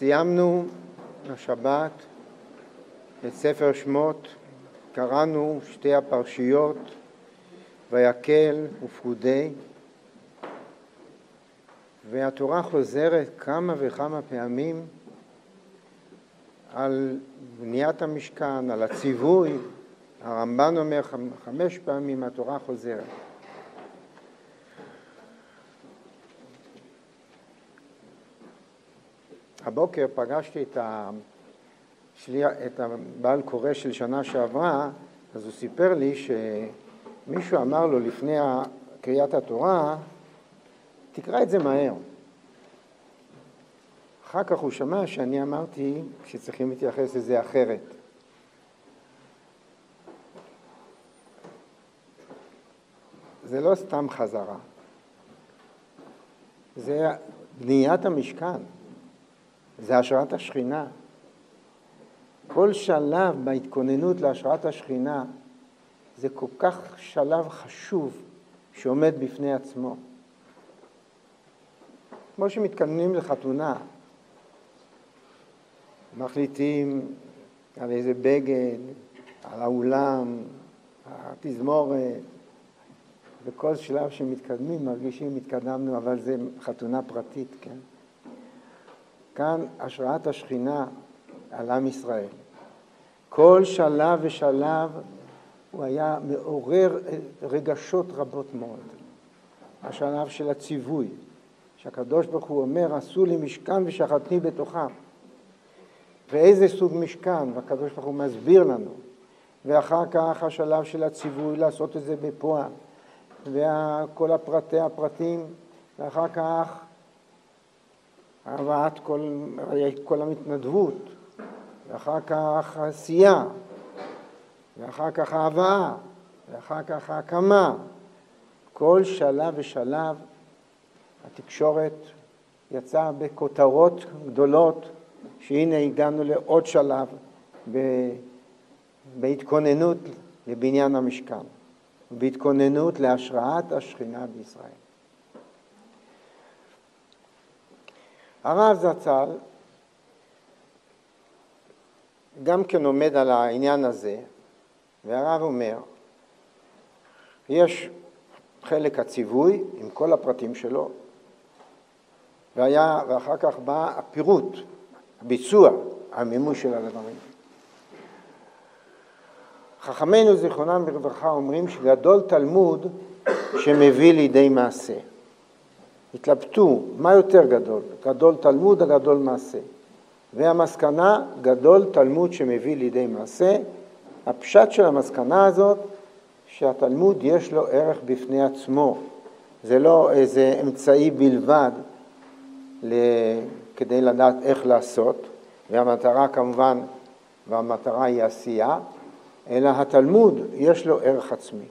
סיימנו השבת את ספר שמות, קראנו שתי הפרשיות, ויקל ופקודי, והתורה חוזרת כמה וכמה פעמים על בניית המשכן, על הציווי. הרמב"ן אומר 5 פעמים התורה חוזרת. הבוקר פגשתי את הבעל קורא של שנה שעברה, אז הוא סיפר לי שמישהו אמר לו לפני קריאת התורה, תקרא את זה מהר. אחר כך הוא שמע שאני אמרתי שצריכים להתייחס לזה אחרת. זה לא סתם חזרה. זה בניית המשכן. זה השראת השכינה. כל שלב בהתכוננות להשראת השכינה זה כל כך שלב חשוב שעומד בפני עצמו. כמו שמתכוננים לחתונה, מחליטים על איזה בגד, על האולם, התזמורת, בכל שלב שמתקדמים מרגישים התקדמנו, אבל זה חתונה פרטית, כן? כאן השראת השכינה על עם ישראל. כל שלב ושלב הוא היה מעורר רגשות רבות מאוד. השלב של הציווי, שהקדוש ברוך הוא אומר, עשו לי משכן ושכנתי בתוכם. ואיזה סוג משכן, והקדוש ברוך הוא מסביר לנו. ואחר כך השלב של הציווי, לעשות את זה בפועל. וכל הפרטים, ואחר כך הבאת כל המתנדבות, ואחר כך העשייה, ואחר כך ההבאה, ואחר כך ההקמה. כל שלב ושלב התקשורת יצאה בכותרות גדולות, שהנה הגענו לעוד שלב בהתכוננות לבניין המשכן, בהתכוננות להשראת השכינה בישראל. הרב זצ"ל גם כן עומד על העניין הזה, והרב אומר, יש חלק הציווי עם כל הפרטים שלו, ואחר כך בא הפירוט, הביצוע, המימוש של הדברים. חכמינו זיכרונם לברכה אומרים שגדול תלמוד שמביא לידי מעשה. התלבטו, מה יותר גדול? גדול תלמוד, הגדול מעשה. והמסקנה, גדול תלמוד שמביא לידי מעשה. הפשט של המסקנה הזאת, שהתלמוד יש לו ערך בפני עצמו. זה לא איזה אמצעי בלבד כדי לדעת איך לעשות, והמטרה כמובן, והמטרה היא עשייה, אלא התלמוד יש לו ערך עצמי.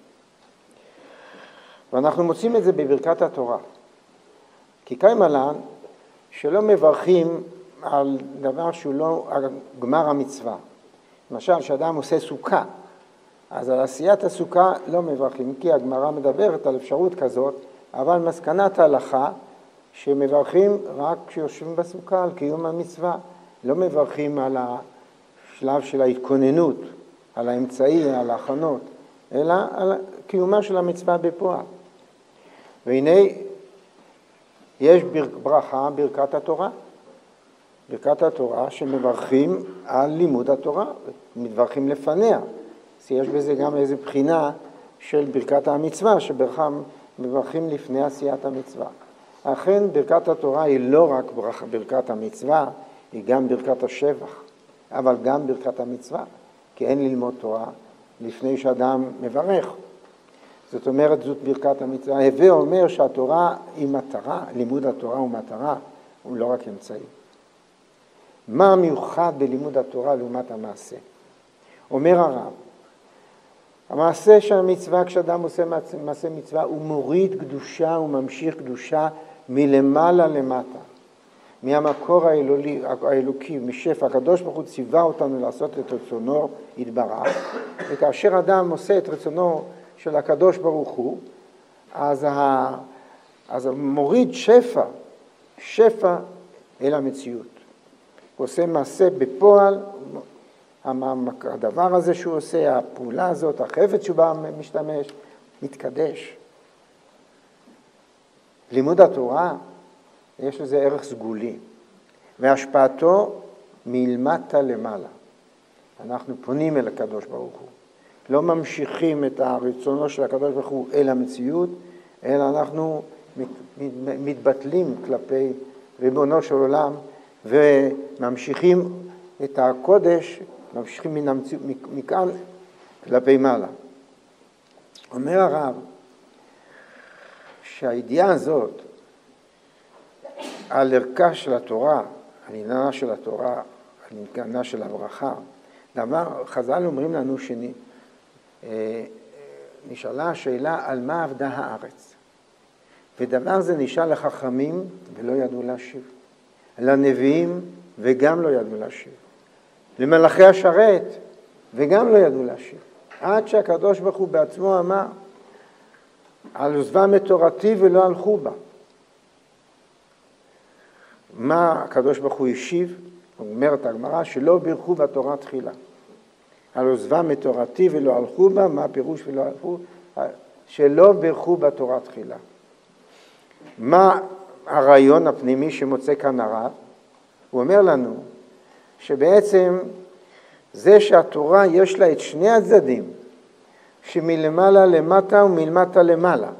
ואנחנו מוצאים את זה בברכת התורה. כי קיים עלן שלא מברכים על דבר שהוא לא גמר המצווה. למשל, כשאדם עושה סוכה, אז על עשיית הסוכה לא מברכים, כי הגמרא מדברת על אפשרות כזאת, אבל מסקנת ההלכה שמברכים רק כשיושבים בסוכה על קיום המצווה. לא מברכים על השלב של ההתכוננות, על האמצעי, על ההכנות, אלא על קיומה של המצווה בפועל. והנה יש ברכה, ברכת התורה. ברכת התורה שמברכים על לימוד התורה, מתברכים לפניה. אז יש בזה גם איזו בחינה של ברכת המצווה, שמברכים לפני עשיית המצווה. אכן ברכת התורה היא לא רק ברכת המצווה, היא גם ברכת השבח, אבל גם ברכת המצווה, כי אין ללמוד תורה לפני שאדם מברך. זאת אומרת, זאת ברכת המצווה. הווה אומר שהתורה היא מטרה, לימוד התורה הוא מטרה, הוא לא רק אמצעי. מה המיוחד בלימוד התורה לעומת המעשה? אומר הרב, המעשה של המצווה, כשאדם עושה מעשה מצווה, הוא מוריד קדושה, הוא ממשיך קדושה מלמעלה למטה. מהמקור האלוקי, משפע. הקדוש ברוך הוא ציווה אותנו לעשות את רצונו יתברך, וכאשר אדם עושה את רצונו של הקדוש ברוך הוא, אז מוריד שפע אל המציאות. הוא עושה מעשה בפועל, הדבר הזה שהוא עושה, הפעולה הזאת, החפץ שהוא בא משתמש, מתקדש. לימוד התורה, יש לזה ערך סגולי, והשפעתו מלמטה למעלה. אנחנו פונים אל הקדוש ברוך הוא. לא ממשיכים את הרצונו של הקדוש ברוך הוא אל המציאות, אלא אנחנו מתבטלים כלפי ריבונו של עולם, וממשיכים את הקודש, ממשיכים מן המציאות, מכאן כלפי מעלה. אומר הרב, שהידיעה הזאת על ערכה של התורה, על עניינה של התורה, על עניינה של הברכה, חז"ל אומרים לנו נשאלה השאלה על מה עבדה הארץ. ודבר זה נשאל לחכמים ולא ידעו להשיב. לנביאים וגם לא ידעו להשיב. למלאכי השרת וגם לא ידעו להשיב. עד שהקדוש ברוך הוא בעצמו אמר, על עוזבם את תורתי ולא הלכו בה. מה הקדוש ברוך הוא השיב? אומרת הגמרא, שלא בירכו בתורה תחילה. על עוזבם את תורתי ולא הלכו בה, מה הפירוש ולא הלכו? שלא בירכו בתורה תחילה. מה הרעיון הפנימי שמוצא כאן הרב? הוא אומר לנו שבעצם זה שהתורה יש לה את שני הצדדים, שמלמעלה למטה ומלמטה למעלה.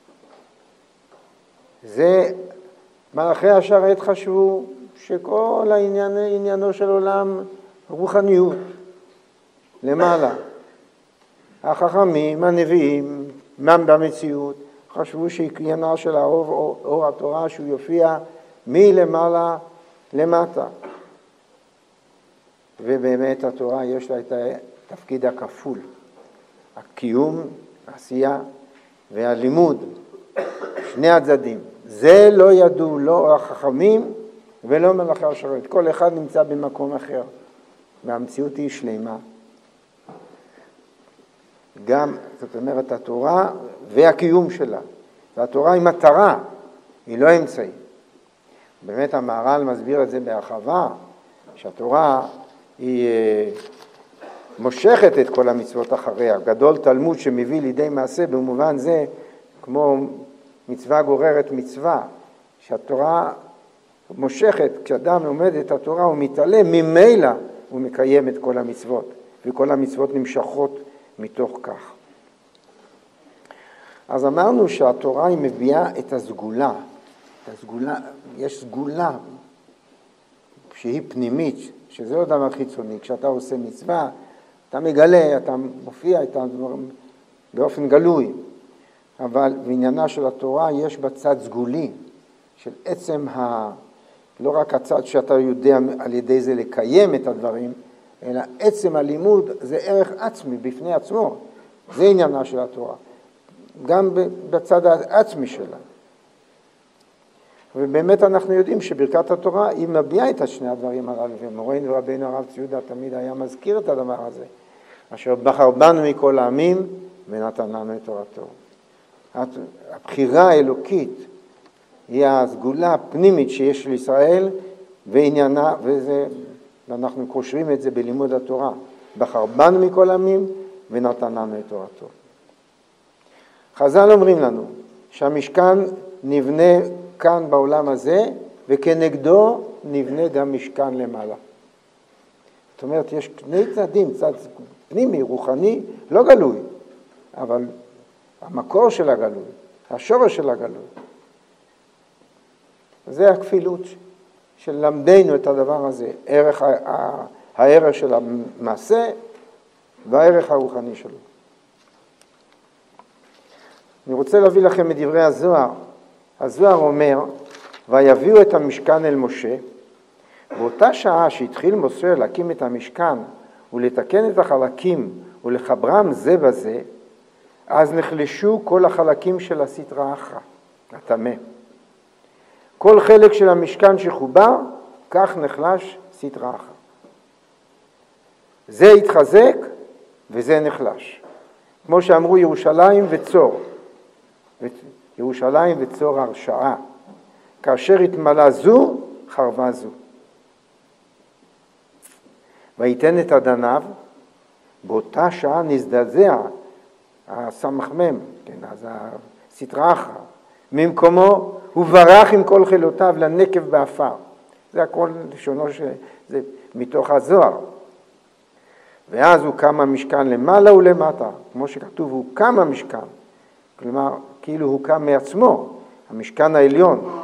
זה מלאכי השרת חשבו שכל עניינו של עולם רוחניות למעלה. החכמים, הנביאים, במציאות, חשבו שעניינה של אור התורה שהוא יופיע מלמעלה למטה. ובאמת התורה יש לה את התפקיד הכפול, הקיום, העשייה והלימוד, שני הצדדים. זה לא ידעו לא החכמים ולא מלאכי השרת. כל אחד נמצא במקום אחר, והמציאות היא שלמה. גם, זאת אומרת, התורה והקיום שלה. והתורה היא מטרה, היא לא אמצעי. באמת המהר"ל מסביר את זה בהרחבה, שהתורה היא מושכת את כל המצוות אחריה. גדול תלמוד שמביא לידי מעשה במובן זה, כמו מצווה גוררת מצווה, שהתורה מושכת, כשאדם לומד את התורה הוא מתעלה, ממילא הוא מקיים את כל המצוות, וכל המצוות נמשכות מתוך כך. אז אמרנו שהתורה היא מביאה את הסגולה, יש סגולה שהיא פנימית, שזה לא דבר חיצוני. כשאתה עושה מצווה, אתה מגלה, אתה מופיע את הדברים באופן גלוי. אבל בעניינה של התורה יש בצד סגולי, של עצם לא רק הצד שאתה יודע על ידי זה לקיים את הדברים, אלא עצם הלימוד זה ערך עצמי בפני עצמו. זה עניינה של התורה. גם בצד העצמי שלה. ובאמת אנחנו יודעים שברכת התורה היא מביאה את שני הדברים הללו, ומורנו ורבנו הרב ציודה תמיד היה מזכיר את הדבר הזה, אשר בחר בנו מכל העמים ונתן לנו את תורתו. הבחירה האלוקית היא הסגולה הפנימית שיש לישראל ועניינה, ואנחנו קושרים את זה בלימוד התורה. בחר בנו מכל העמים ונתן לנו את תורתו. חז"ל אומרים לנו שהמשכן נבנה כאן בעולם הזה, וכנגדו נבנה גם משכן למעלה. זאת אומרת, יש שני צדדים, צד פנימי, רוחני, לא גלוי, אבל המקור של הגלוי, השורש של הגלוי. זה הכפילות של למדנו את הדבר הזה, הערך של המעשה והערך הרוחני שלו. אני רוצה להביא לכם את דברי הזוהר. הזוהר אומר, ויביאו את המשכן אל משה, באותה שעה שהתחיל משה להקים את המשכן ולתקן את החלקים ולחברם זה בזה, אז נחלשו כל החלקים של הסטרא אחרא, הטמא. כל חלק של המשכן שחובר, כך נחלש סטרא אחרא. זה התחזק וזה נחלש. כמו שאמרו ירושלים וצור. ירושלים וצור הרשעה. כאשר התמלא זו, חרבה זו. ויתן את אדניו, באותה שעה נזדעזע הסמ"ם, כן, אז הסטרא אחרא, ממקומו הוא ברח עם כל חילותיו לנקב באפר. זה הכל לשונו שזה מתוך הזוהר. ואז הוא קם המשכן למעלה ולמטה, כמו שכתוב, הוא קם המשכן. כלומר, כאילו הוא קם מעצמו, המשכן העליון.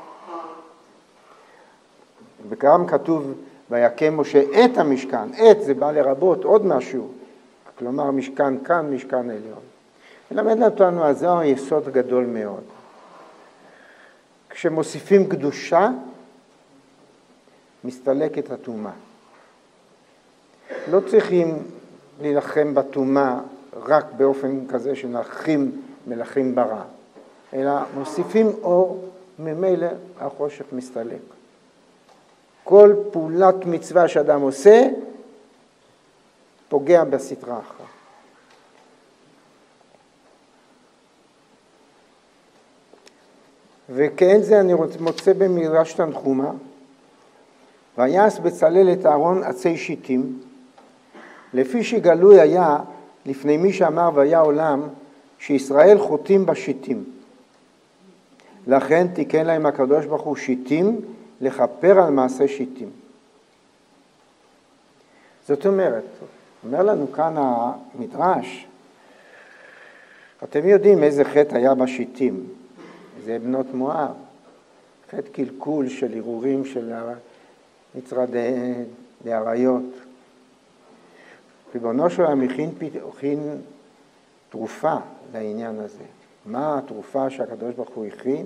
וגם כתוב, ויקם משה את המשכן. את זה בא לרבות עוד משהו. כלומר, משכן כאן, משכן עליון. מלמד אותנו הזוהר יסוד גדול מאוד. כשמוסיפים קדושה, מסתלקת הטומאה. לא צריכים להילחם בטומאה רק באופן כזה שנלחים מלכים ברע, אלא מוסיפים אור, ממילא החושך מסתלק. כל פעולת מצווה שאדם עושה, פוגע בסטרא אחרא. וכן זה אני מוצא במדרש תנחומא, ויעש בצלאל את אהרון עצי שיטים, לפי שגלוי היה לפני מי שאמר והיה עולם, שישראל חוטאים בשיטים. לכן תיקן להם הקדוש ברוך הוא שיטים, לכפר על מעשה שיטים. זאת אומרת, אומר לנו כאן המדרש, אתם יודעים איזה חטא היה בשיטים, זה בנות מואב, חטא קלקול של ערעורים של מצרא דאריות. ריבונו של עולם הכין תרופה לעניין הזה. מה התרופה שהקדוש ברוך הוא הכין?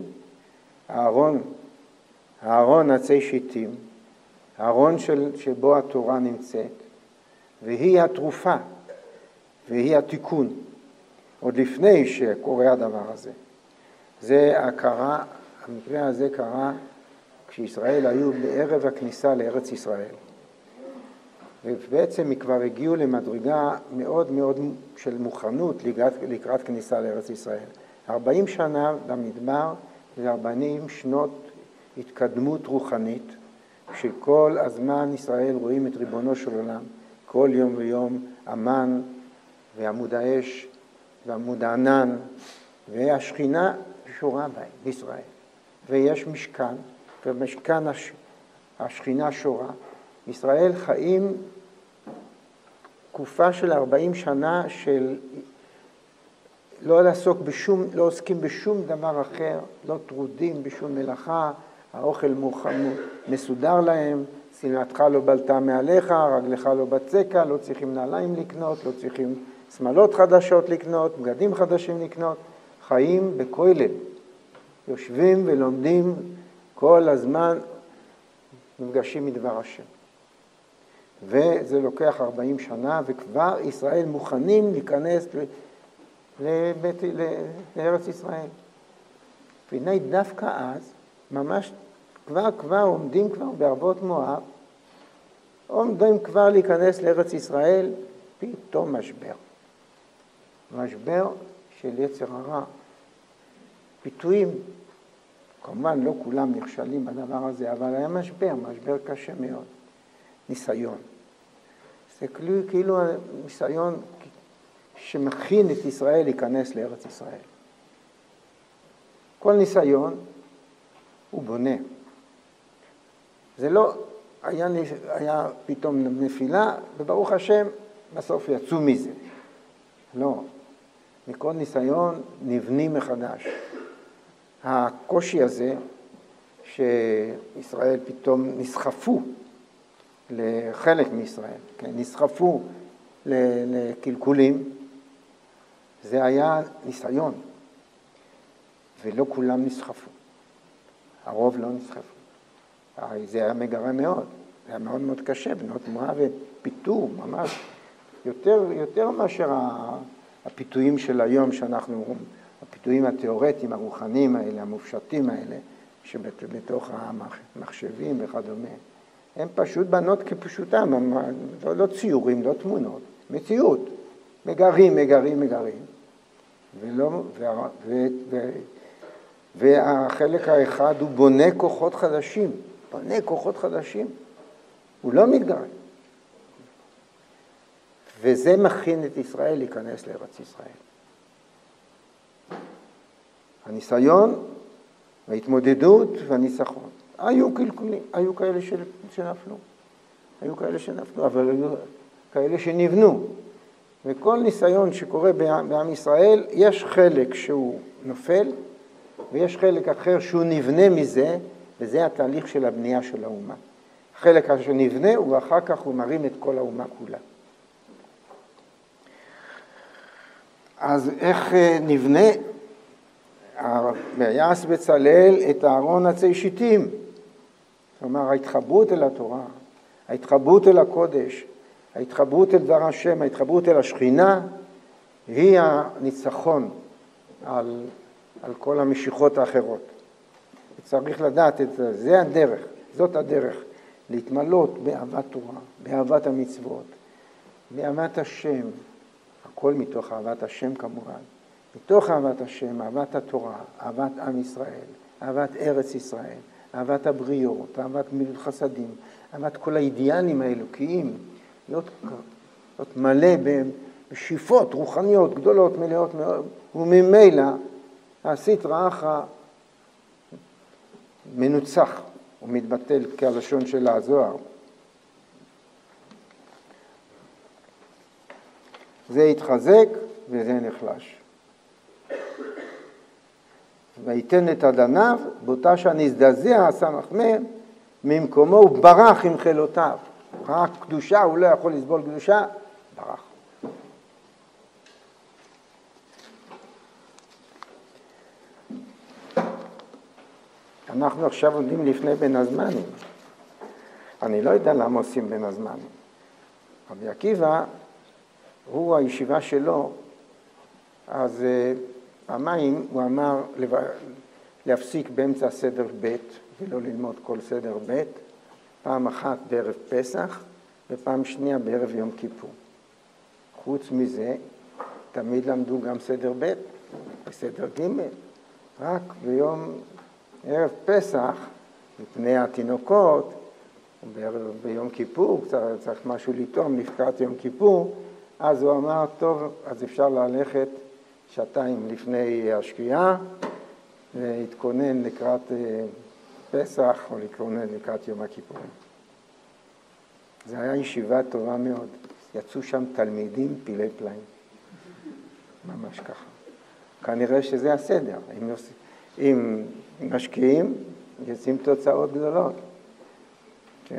הארון עצי שיטים, הארון שבו התורה נמצאת, והיא התרופה, והיא התיקון, עוד לפני שקורה הדבר הזה. זה הכרה, המקרה הזה קרה כשישראל היו בערב הכניסה לארץ ישראל. ובעצם כבר הגיעו למדרגה מאוד מאוד של מוכנות לקראת כניסה לארץ ישראל. 40 שנה במדבר זה 40 שנות התקדמות רוחנית, שכל הזמן ישראל רואים את ריבונו של עולם, כל יום ויום המן ועמוד האש ועמוד הענן, והשכינה שורה בישראל. ויש משכן, ומשכן השכינה שורה. ישראל חיים תקופה של 40 שנה של לא עוסקים בשום דבר אחר, לא טרודים בשום מלאכה, האוכל מסודר להם, שמלתך לא בלטה מעליך, רגלך לא בצקה, לא צריכים נעליים לקנות, לא צריכים שמלות חדשות לקנות, בגדים חדשים לקנות, חיים בכולל, יושבים ולומדים כל הזמן, נפגשים מדבר השם. וזה לוקח 40 שנה, וכבר ישראל מוכנים להיכנס לארץ ישראל. והנה דווקא אז, ממש כבר עומדים כבר בערבות מואב, עומדים כבר להיכנס לארץ ישראל, פתאום משבר של יצר הרע. פיתויים, כמובן לא כולם נכשלים בדבר הזה, אבל היה משבר קשה מאוד. ניסיון. זה כאילו ניסיון שמכין את ישראל להיכנס לארץ ישראל. כל הוא בונה. זה לא היה פתאום נפילה, וברוך השם, בסוף יצאו מזה. לא. מכל ניסיון נבנים מחדש. הקושי הזה, שישראל פתאום נסחפו, לחלק מישראל, כן? נסחפו לקלקולים, זה היה ניסיון, ולא כולם נסחפו. הרוב לא נסחפו. זה היה מגרה מאוד, זה היה מאוד מאוד קשה, בנות מואב ופיתור ממש, יותר מאשר הפיתויים של היום שאנחנו, הפיתויים התיאורטיים, הרוחניים האלה, המופשטים האלה, שבתוך המחשבים וכדומה. הם פשוט בנות כפשוטם, לא ציורים, לא תמונות, מציאות. מגרים. והחלק האחד הוא בונה כוחות חדשים. הוא לא מתגרה. וזה מכין את ישראל להיכנס לארץ ישראל. הניסיון וההתמודדות והניצחון. היו קלקולים, היו כאלה שנפלו. היו כאלה שנפלו, אבל היו כאלה שנבנו. וכל ניסיון שקורה בעם ישראל, יש חלק שהוא נופל, ויש חלק אחר שהוא נבנה מזה, וזה התהליך של הבנייה של האומה. החלק שנבנה, ואחר כך הוא מרים את כל האומה כולה. אז איך נבנה? ויעש בצלאל את אהרון עצי שיטים. כלומר, ההתחברות אל התורה, ההתחברות אל הקודש, ההתחברות אל דבר השם, ההתחברות אל השכינה, היא הניצחון על כל המשיכות האחרות. צריך לדעת את זה, זה הדרך, זאת הדרך, להתמלות באהבת תורה, באהבת המצוות, באהבת השם, הכל מתוך אהבת השם כמובן, מתוך אהבת השם, אהבת התורה, אהבת עם ישראל, אהבת ארץ ישראל, אהבת הבריות, אהבת מילות חסדים, אהבת כל האידיאלים האלוקיים, להיות מלא בשאיפות רוחניות גדולות מלאות מאוד, וממילא עשית רעך מנוצח ומתבטל כלשון של הזוהר. זה התחזק וזה נחלש. ויתן את אדניו, באותה שנזדעזע הסמ"ך ממקומו הוא ברח עם חילותיו. רק קדושה, הוא לא יכול לסבול קדושה, ברח. אנחנו עכשיו עומדים לפני בין הזמנים. אני לא יודע למה עושים בין הזמנים. רבי עקיבא, הוא הישיבה שלו, אז פעמיים הוא אמר להפסיק באמצע סדר ב' ולא ללמוד כל סדר ב', פעם אחת בערב פסח ופעם שנייה בערב יום כיפור. חוץ מזה, תמיד למדו גם סדר ב' וסדר ג', רק ערב פסח, לפני התינוקות, ביום כיפור, צריך משהו לטעום לפקעת יום כיפור, אז הוא אמר, טוב, אז אפשר ללכת שעתיים לפני השקיעה, להתכונן לקראת פסח או להתכונן לקראת יום הכיפורים. זה היה ישיבה טובה מאוד. יצאו שם תלמידים פילי פלאים. ממש ככה. כנראה שזה הסדר. אם משקיעים, יוצאים תוצאות גדולות. כן.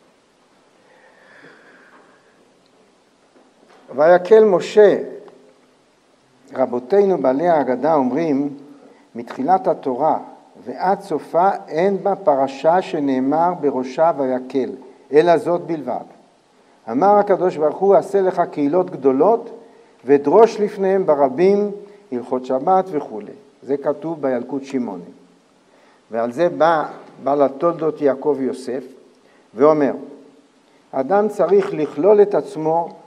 ויקל משה, רבותינו בעלי ההגדה אומרים, מתחילת התורה ועד סופה אין בה פרשה שנאמר בראשה ויקל, אלא זאת בלבד. אמר הקדוש ברוך הוא, עשה לך קהילות גדולות ודרוש לפניהם ברבים הלכות שבת וכו'. זה כתוב בילקוט שמעוני. ועל זה בא לתולדות יעקב יוסף ואומר, אדם צריך לכלול את עצמו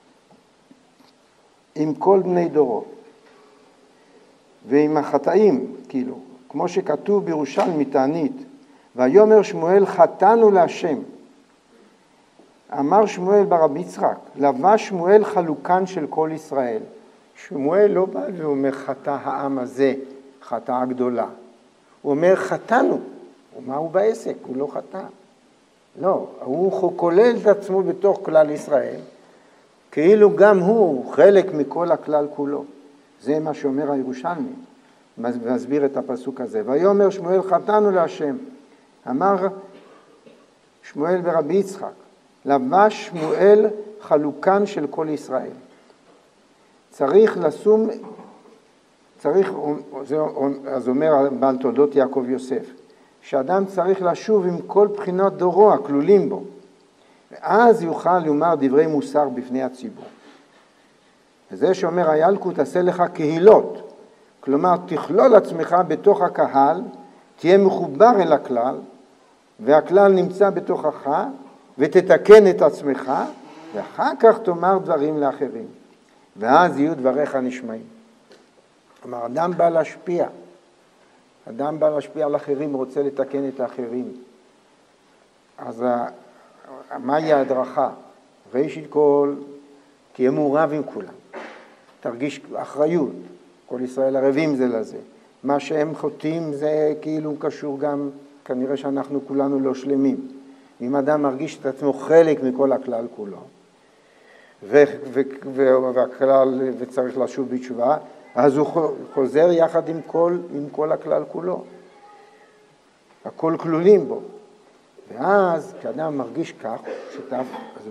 עם כל בני דורו ועם החטאים, כאילו, כמו שכתוב בירושלמי תענית, ויאמר שמואל חטאנו להשם. אמר שמואל ברבי יצחק, לבש שמואל חלוקן של כל ישראל. שמואל לא בא ואומר חטא העם הזה, חטאה גדולה. הוא אומר חטאנו. ומה הוא בעסק? הוא לא חטא. לא, הוא כולל את עצמו בתוך כלל ישראל, כאילו גם הוא חלק מכל הכלל כולו. זה מה שאומר הירושלמי, מסביר את הפסוק הזה. ויאמר שמואל חטאנו להשם. אמר שמואל ברבי יצחק, לבש שמואל חלוקן של כל ישראל. צריך לשום, אז אומר בעל תולדות יעקב יוסף, שאדם צריך לשוב עם כל בחינות דורו הכלולים בו, ואז יוכל לומר דברי מוסר בפני הציבור. וזה שאומר הילקוט עשה לך קהילות, כלומר תכלול עצמך בתוך הקהל, תהיה מחובר אל הכלל, והכלל נמצא בתוכך, ותתקן את עצמך, ואחר כך תאמר דברים לאחרים. ואז יהיו דבריך נשמעים. כלומר, אדם בא להשפיע. אדם בא להשפיע על אחרים, רוצה לתקן את האחרים. אז מהי ההדרכה? ראשית כל, תהיה מעורב עם כולם, תרגיש אחריות, כל ישראל ערבים זה לזה. מה שהם חוטאים זה כאילו קשור גם, כנראה שאנחנו כולנו לא שלמים. אם אדם מרגיש את עצמו חלק מכל הכלל כולו, והכלל וצריך לשוב בתשובה, אז הוא חוזר יחד עם כל הכלל כולו. הכל כלולים בו. ואז כשאדם מרגיש כך, שותף, אז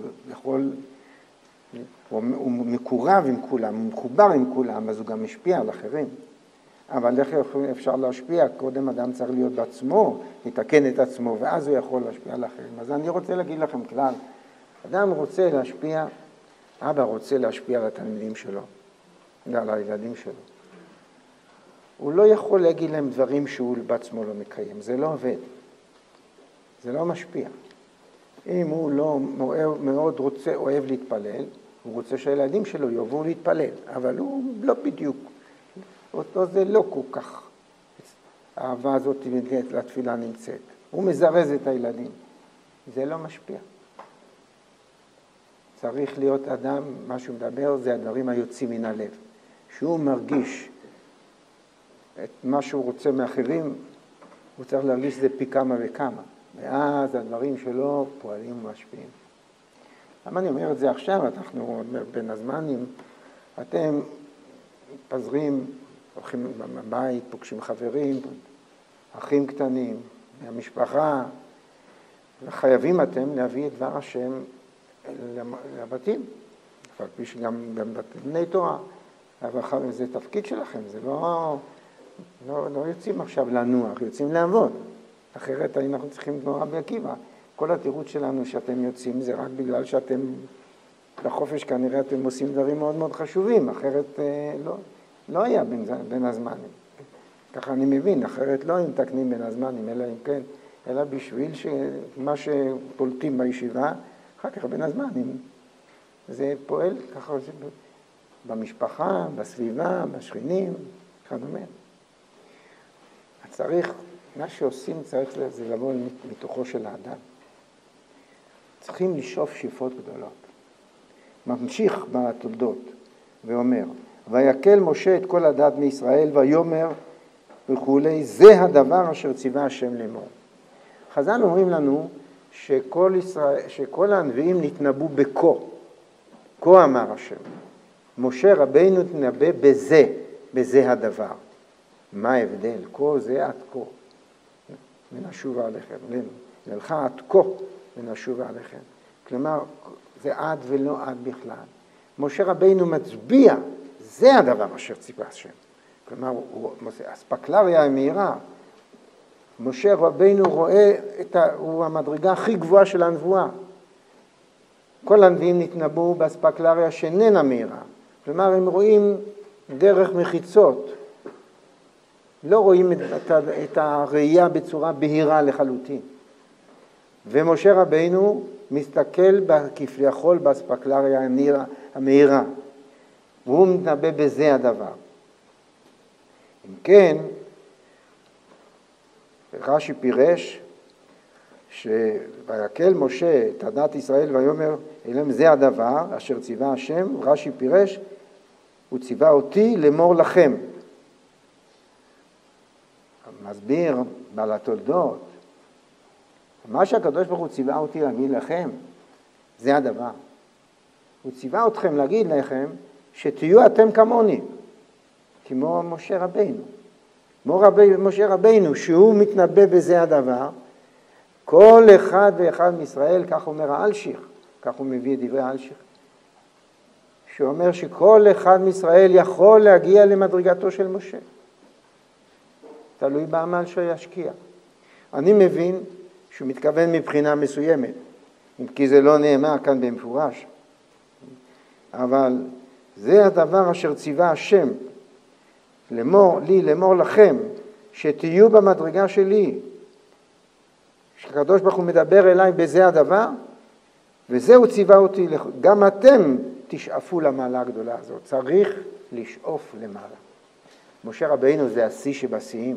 הוא מקורב עם כולם, הוא מחובר עם כולם, אז הוא גם משפיע על אחרים. אבל איך אפשר להשפיע? קודם אדם צריך להיות בעצמו, לתקן את עצמו, ואז הוא יכול להשפיע על אחרים. אז אני רוצה להגיד לכם כלל, אדם רוצה להשפיע, אבא רוצה להשפיע על התלמידים שלו, על הילדים שלו. הוא לא יכול להגיד להם דברים שהוא בעצמו לא מקיים, זה לא עובד, זה לא משפיע. אם הוא לא מאוד אוהב להתפלל, הוא רוצה שהילדים שלו יאהבו להתפלל, אבל הוא לא בדיוק, אותו זה לא כל כך, האהבה הזאת לתפילה נמצאת. הוא מזרז את הילדים, זה לא משפיע. צריך להיות אדם, מה שהוא מדבר, זה הדברים היוצאים מן הלב. שהוא מרגיש את מה שהוא רוצה מאחרים, הוא צריך להרגיש שזה פי כמה וכמה. ואז הדברים שלו פועלים ומשפיעים. למה אני אומר את זה עכשיו? אנחנו בין הזמנים, אתם מתפזרים, הולכים בבית, פוגשים חברים, אחים קטנים, מהמשפחה, וחייבים אתם להביא את דבר השם לבתים, כפי שגם בני תורה, אבל זה תפקיד שלכם, זה לא יוצאים עכשיו לנוח, יוצאים לעבוד, אחרת אנחנו צריכים כמו רבי עקיבא. כל התירוץ שלנו שאתם יוצאים זה רק בגלל שאתם בחופש כנראה אתם עושים דברים מאוד מאוד חשובים, אחרת לא היה בין הזמנים. ככה אני מבין, אחרת לא מתקנים בין הזמנים, אלא אם כן, אלא בשביל שמה שפולטים בישיבה, אחר כך בין הזמנים. זה פועל ככה במשפחה, בסביבה, בשכנים, כדומה. צריך, מה שעושים צריך זה לבוא מתוכו של האדם. צריכים לשאוף שאיפות גדולות. ממשיך בתולדות ואומר, ויקל משה את כל הדת מישראל ויאמר וכולי, זה הדבר אשר ציווה השם לאמור. חז"ל אומרים לנו שכל הנביאים נתנבאו בכה, כה אמר השם. משה רבינו נתנבא בזה הדבר. מה ההבדל? כה זה עד כה, ונשובה עליכם. נלך עד כה ונשובה עליכם. כלומר, זה עד ולא עד בכלל. משה רבינו מצביע, זה הדבר אשר ציווה השם. כלומר, אספקלריה המהירה. משה רבינו רואה, הוא המדרגה הכי גבוהה של הנבואה. כל הנביאים נתנבאו באספקלריה שאיננה מהירה. כלומר, הם רואים דרך מחיצות. לא רואים את הראייה בצורה בהירה לחלוטין. ומשה רבינו מסתכל כביכול באספקלריה המהירה. והוא מתנבא בזה הדבר. אם כן, רש"י פירש ויקל משה את עדת ישראל ויאמר אליהם זה הדבר אשר ציווה השם, רש"י פירש, הוא ציווה אותי לאמור לכם. מסביר בעל התולדות, מה שהקדוש ברוך הוא ציווה אותי להגיד לכם, זה הדבר. הוא ציווה אתכם להגיד לכם שתהיו אתם כמוני, כמו משה רבינו. משה רבינו, שהוא מתנבא בזה הדבר, כל אחד ואחד מישראל, כך אומר האלשיך, כך הוא מביא את דברי האלשיך, שאומר שכל אחד מישראל יכול להגיע למדרגתו של משה. תלוי בעמל שישקיע. אני מבין שהוא מתכוון מבחינה מסוימת, כי זה לא נאמר כאן במפורש. אבל זה הדבר אשר ציווה השם, לאמור לכם, שתהיו במדרגה שלי, שהקדוש ברוך הוא מדבר אליי בזה הדבר, וזהו ציווה אותי, גם אתם תשאפו למעלה הגדולה הזאת, צריך לשאוף למעלה. משה רבינו זה השיא שבשיאים,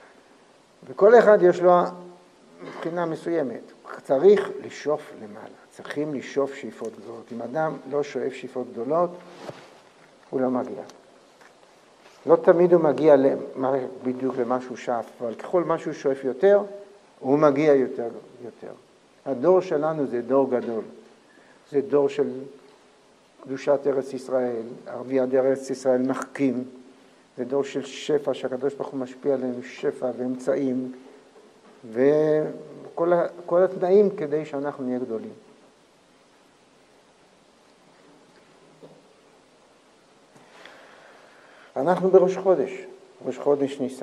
וכל אחד יש לו מבחינה מסוימת, צריך לשאוף למעלה, צריכים לשאוף שאיפות גדולות. אם אדם לא שואף שאיפות גדולות, הוא לא מגיע. לא תמיד הוא מגיע בדיוק למה שהוא שאף, אבל ככל מה שהוא שואף יותר, הוא מגיע יותר. הדור שלנו זה דור גדול. זה דור של קדושת ארץ ישראל, ערביי ארץ ישראל מחכים. זה דור של שפע, שהקדוש ברוך הוא משפיע עלינו שפע ואמצעים, וכל התנאים כדי שאנחנו נהיה גדולים. אנחנו בראש חודש ניסן.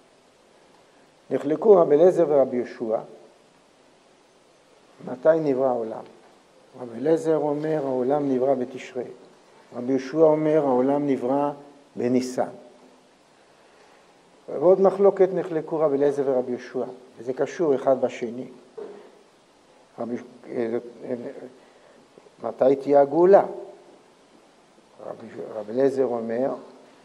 נחלקו רבי אליעזר ורבי יהושע, מתי נברא העולם? רבי אליעזר אומר, העולם נברא בתשרי. רבי יהושע אומר, העולם נברא בניסן. ועוד מחלוקת נחלקו רבי אליעזר ורבי יהושע, וזה קשור אחד בשני. מתי תהיה הגאולה? רבי אליעזר אומר,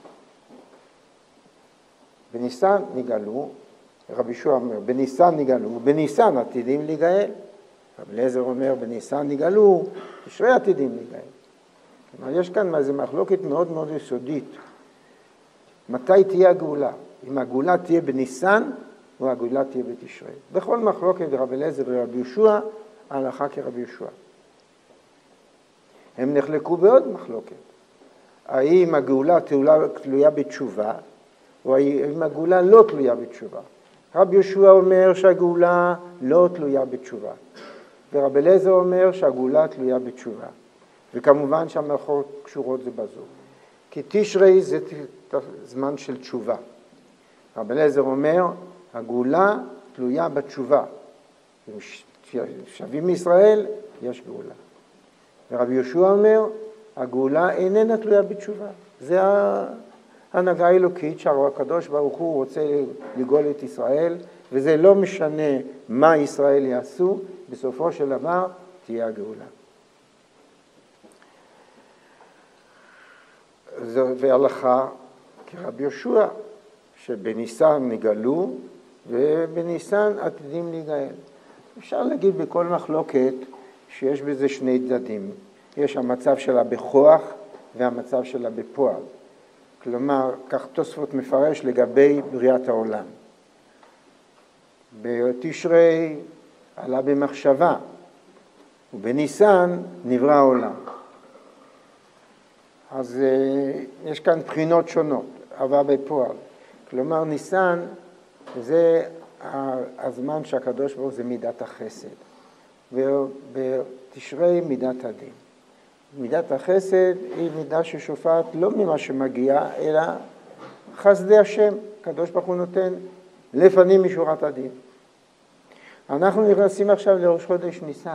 בניסן נגאלו, רבי יהושע אומר, בניסן נגאלו, בניסן עתידים להיגאל. רבי אליעזר אומר, בניסן נגאלו, תשרי עתידים להיגאל. כלומר, יש כאן איזו מחלוקת מאוד מאוד יסודית. מתי תהיה הגאולה? אם הגאולה תהיה בניסן, או הגאולה תהיה בתשרי. בכל מחלוקת רבי אליעזר ורבי יהושע, ההלכה כרבי יהושע. הם נחלקו בעוד מחלוקת. האם הגאולה תלויה בתשובה, או האם הגאולה לא תלויה בתשובה. רבי יהושע אומר שהגאולה לא תלויה בתשובה. ורבי אליעזר אומר שהגאולה תלויה בתשובה. וכמובן שהמלאכות קשורות זה בזו. כי תשרי זה זמן של תשובה. רבי אליעזר אומר, הגאולה תלויה בתשובה. אם שבים מישראל, יש גאולה. ורבי יהושע אומר, הגאולה איננה תלויה בתשובה. זה ההנהגה האלוקית שהקדוש ברוך הוא רוצה לגאול את ישראל, וזה לא משנה מה ישראל יעשו, בסופו של דבר תהיה הגאולה. והלכה כרבי יהושע, שבניסן נגאלו ובניסן עתידים להיגאל. אפשר להגיד בכל מחלוקת שיש בזה שני צדדים. יש המצב שלה בכוח והמצב שלה בפועל. כלומר, כך תוספות מפרש לגבי בריאת העולם. בתשרי עלה במחשבה, ובניסן נברא העולם. אז יש כאן בחינות שונות, אבל בפועל. כלומר, ניסן זה הזמן שהקדוש ברוך הוא זה מידת החסד. ובתשרי מידת הדין. מידת החסד היא מידה ששופעת לא ממה שמגיע, אלא חסדי השם. הקדוש ברוך הוא נותן לפנים משורת הדין. אנחנו נכנסים עכשיו לראש חודש ניסן.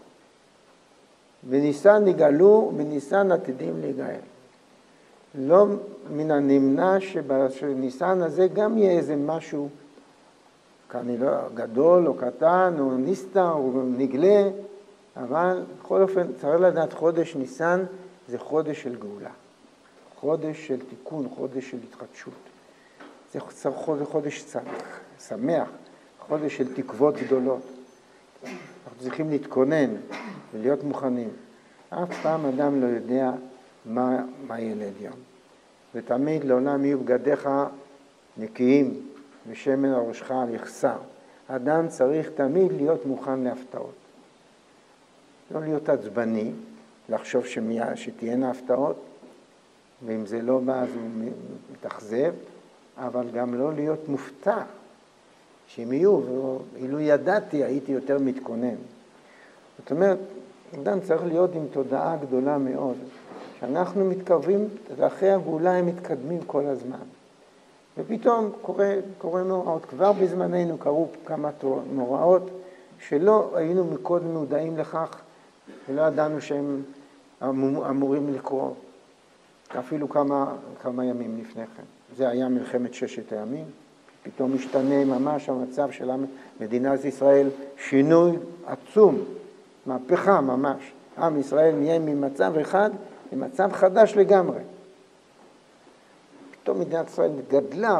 בניסן נגאלו, בניסן עתידים להיגאל. לא מן הנמנע שבניסן הזה גם יהיה איזה משהו כנראה גדול או קטן או נסתר או נגלה, אבל בכל אופן צריך לדעת חודש ניסן זה חודש של גאולה. חודש של תיקון, חודש של התחדשות. זה חודש שמח, חודש של תקוות גדולות. אנחנו צריכים להתכונן ולהיות מוכנים. אף פעם אדם לא יודע מה ילד יום. ותמיד לעולם יהיו בגדיך נקיים ושמן על ראשך על יחסר. אדם צריך תמיד להיות מוכן להפתעות. לא להיות עצבני, לחשוב שתהיינה הפתעות, ואם זה לא בא אז הוא מתאכזב, אבל גם לא להיות מופתע. שאם יהיו, אילו ידעתי הייתי יותר מתכונן. זאת אומרת, אדם צריך להיות עם תודעה גדולה מאוד, שאנחנו מתקרבים, ואחרי הגאולה הם מתקדמים כל הזמן. ופתאום קורה מאורעות, כבר בזמננו קרו כמה מאורעות, שלא היינו מקודם מודעים לכך, ולא ידענו שהם אמורים לקרוא, אפילו כמה ימים לפני כן. זה היה מלחמת ששת הימים, פתאום משתנה ממש המצב של מדינת ישראל, שינוי עצום, מהפכה ממש. עם ישראל נהיה ממצב אחד למצב חדש לגמרי. פתאום מדינת ישראל גדלה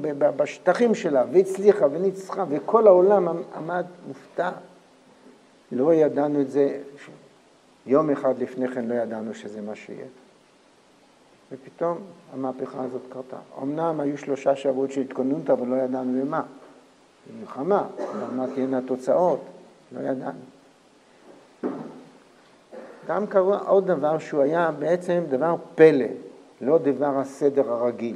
בשטחים שלה, והצליחה וניצחה, וכל העולם עמד מופתע. לא ידענו את זה, יום אחד לפני כן לא ידענו שזה מה שיהיה. ופתאום המהפכה הזאת קרתה. אמנם היו 3 שבועות של התכוננות, אבל לא ידענו למה. מלחמה, מה תהיינה התוצאות, לא ידענו. גם קרה עוד דבר שהוא היה בעצם דבר פלא, לא דבר הסדר הרגיל.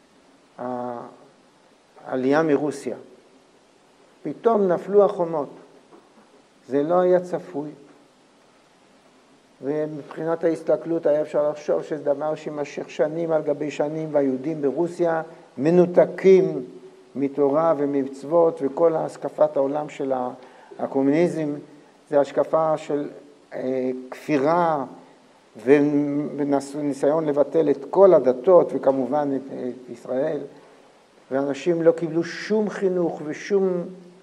העלייה מרוסיה. פתאום נפלו החומות. זה לא היה צפוי. ומבחינת ההסתכלות היה אפשר לחשוב שזה דבר שימשך שנים על גבי שנים, והיהודים ברוסיה מנותקים מתורה ומצוות, וכל השקפת העולם של הקומוניזם זה השקפה של כפירה וניסיון לבטל את כל הדתות וכמובן את ישראל, ואנשים לא קיבלו שום חינוך ושום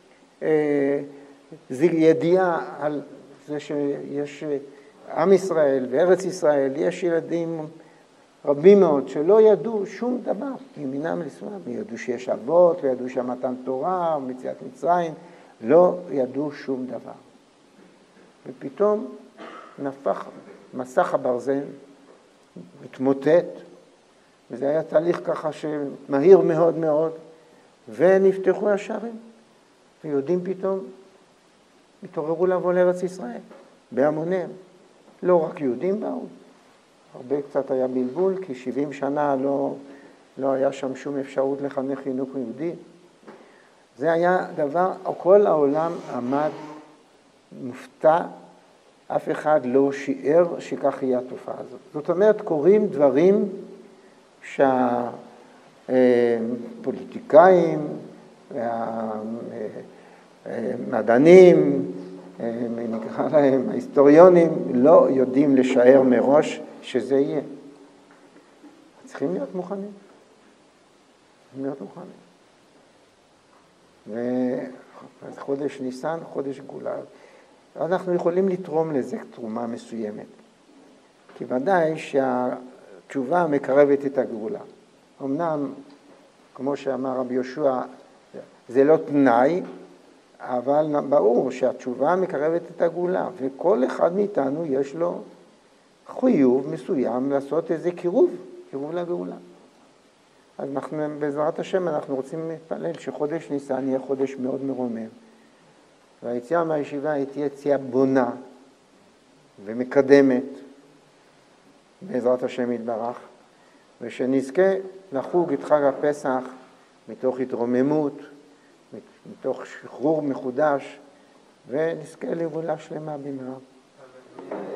ידיעה על זה שיש עם ישראל וארץ ישראל, יש ילדים רבים מאוד שלא ידעו שום דבר מימינם לשמאלם, ידעו שיש אבות וידעו שמתן תורה ומציאת מצרים, לא ידעו שום דבר. ופתאום נפח מסך הברזל, התמוטט, וזה היה תהליך ככה שמהיר מאוד מאוד, ונפתחו השערים, ויהודים פתאום התעוררו לבוא לארץ ישראל, בהמוניהם. לא רק יהודים באו, הרבה קצת היה בלבול, כי 70 שנה לא היה שם שום אפשרות לחנך חינוך יהודי. זה היה דבר, כל העולם עמד מופתע, אף אחד לא שיער שכך יהיה התופעה הזאת. זאת אומרת, קוראים דברים שהפוליטיקאים, המדענים, נקרא להם, ההיסטוריונים, לא יודעים לשער מראש שזה יהיה. צריכים להיות מוכנים. צריכים להיות מוכנים. וחודש ניסן, חודש גאולה. אנחנו יכולים לתרום לזה תרומה מסוימת. כי ודאי שהתשובה מקרבת את הגאולה. אמנם, כמו שאמר רבי יהושע, זה לא תנאי, אבל ברור שהתשובה מקרבת את הגאולה, וכל אחד מאיתנו יש לו חיוב מסוים לעשות איזה קירוב לגאולה. אז אנחנו, בעזרת השם, אנחנו רוצים להתפלל שחודש ניסן יהיה חודש מאוד מרומם. והיציאה מהישיבה היא תהיה יציאה בונה ומקדמת, בעזרת השם יתברך, ושנזכה לחוג את חג הפסח מתוך התרוממות, מתוך שחרור מחודש, ונזכה לגאולה שלמה במהרה.